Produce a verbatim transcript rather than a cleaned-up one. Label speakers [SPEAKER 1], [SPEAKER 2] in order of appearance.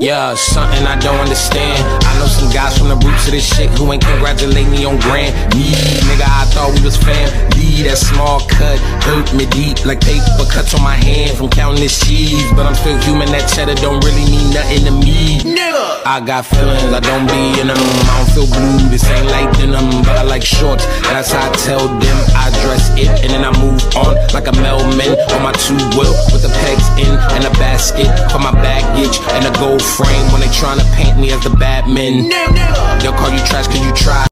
[SPEAKER 1] Yeah, something I don't understand. I know some guys from the roots of this shit who ain't congratulate me on grand. Me, nigga, I thought we was fam. Lee, that small cut hurt me deep like paper cuts on my hand from counting this cheese. But I'm still human, that cheddar don't really mean nothing to me. Nigga, I got feelings, I don't be in them. I don't feel blue, this ain't like denim, but I like shorts. That's how I tell them I dress it, and then I move on like a mailman on my two wheel with the pegs in and a basket for my baggage and a gold frame when they tryna paint me as the Batman. They'll call you trash cause you try.